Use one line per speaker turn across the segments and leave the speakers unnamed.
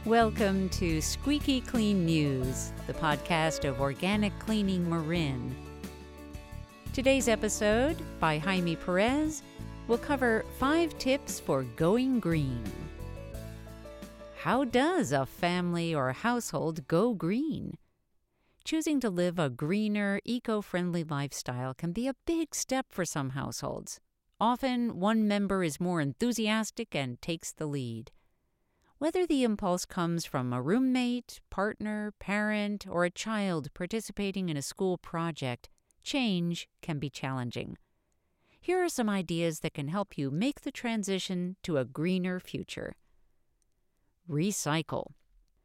Welcome to Squeaky Clean News, the podcast of Organic Cleaning Marin. Today's episode, by Jaime Perez, will cover 5 tips for going green. How does a family or household go green? Choosing to live a greener, eco-friendly lifestyle can be a big step for some households. Often, one member is more enthusiastic and takes the lead. Whether the impulse comes from a roommate, partner, parent, or a child participating in a school project, change can be challenging. Here are some ideas that can help you make the transition to a greener future. Recycle.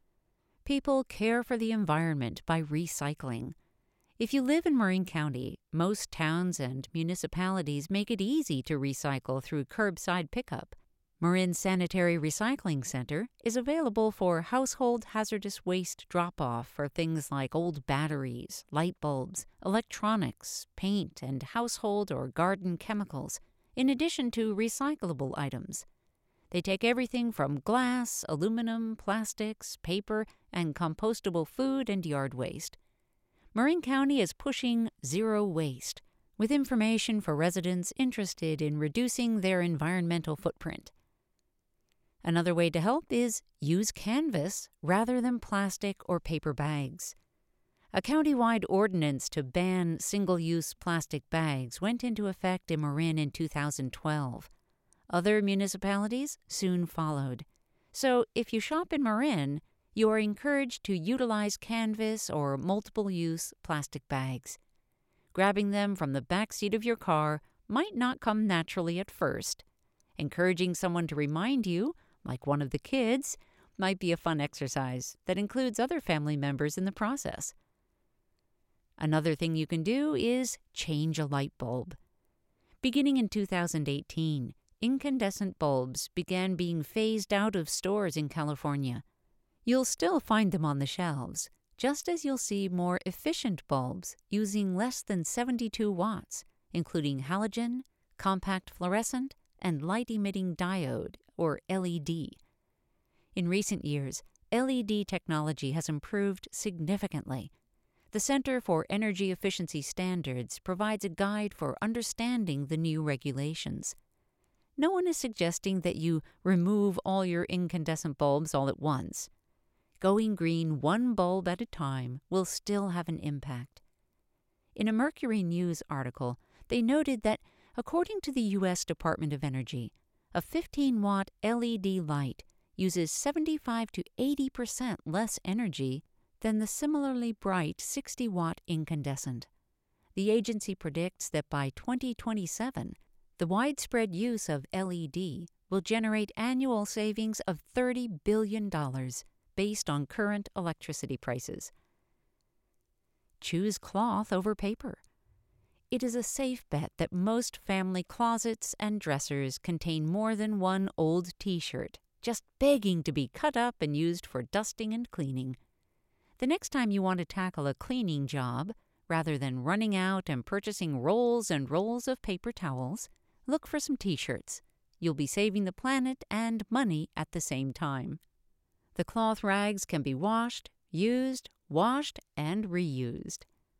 People care for the environment by recycling. If you live in Marin County, most towns and municipalities make it easy to recycle through curbside pickup. Marin Sanitary Recycling Center is available for household hazardous waste drop-off for things like old batteries, light bulbs, electronics, paint, and household or garden chemicals, in addition to recyclable items. They take everything from glass, aluminum, plastics, paper, and compostable food and yard waste. Marin County is pushing zero waste, with information for residents interested in reducing their environmental footprint. Another way to help is use canvas rather than plastic or paper bags. A county-wide ordinance to ban single-use plastic bags went into effect in Marin in 2012. Other municipalities soon followed. So if you shop in Marin, you are encouraged to utilize canvas or multiple-use plastic bags. Grabbing them from the back seat of your car might not come naturally at first. Encouraging someone to remind you, like one of the kids, might be a fun exercise that includes other family members in the process. Another thing you can do is change a light bulb. Beginning in 2018, incandescent bulbs began being phased out of stores in California. You'll still find them on the shelves, just as you'll see more efficient bulbs using less than 72 watts, including halogen, compact fluorescent, and light-emitting diode, or LED. In recent years, LED technology has improved significantly. The Center for Energy Efficiency Standards provides a guide for understanding the new regulations. No one is suggesting that you remove all your incandescent bulbs all at once. Going green one bulb at a time will still have an impact. In a Mercury News article, they noted that, according to the U.S. Department of Energy, a 15-watt LED light uses 75 to 80% less energy than the similarly bright 60-watt incandescent. The agency predicts that by 2027, the widespread use of LED will generate annual savings of $30 billion based on current electricity prices. Choose cloth over paper. It is a safe bet that most family closets and dressers contain more than one old T-shirt, just begging to be cut up and used for dusting and cleaning. The next time you want to tackle a cleaning job, rather than running out and purchasing rolls and rolls of paper towels, look for some T-shirts. You'll be saving the planet and money at the same time. The cloth rags can be washed, and reused.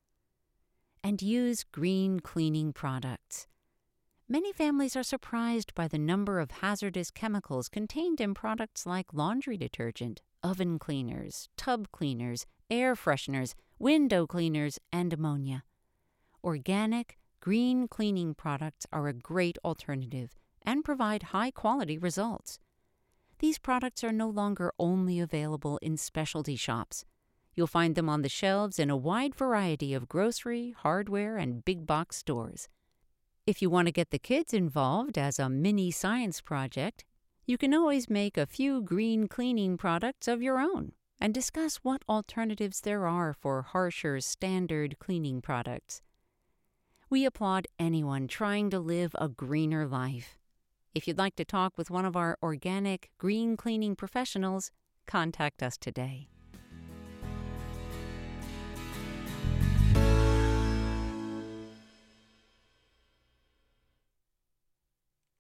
And use green cleaning products. Many families are surprised by the number of hazardous chemicals contained in products like laundry detergent, oven cleaners, tub cleaners, air fresheners, window cleaners, and ammonia. Organic, green cleaning products are a great alternative and provide high-quality results. These products are no longer only available in specialty shops. You'll find them on the shelves in a wide variety of grocery, hardware, and big-box stores. If you want to get the kids involved as a mini science project, you can always make a few green cleaning products of your own and discuss what alternatives there are for harsher standard cleaning products. We applaud anyone trying to live a greener life. If you'd like to talk with one of our organic green cleaning professionals, contact us today.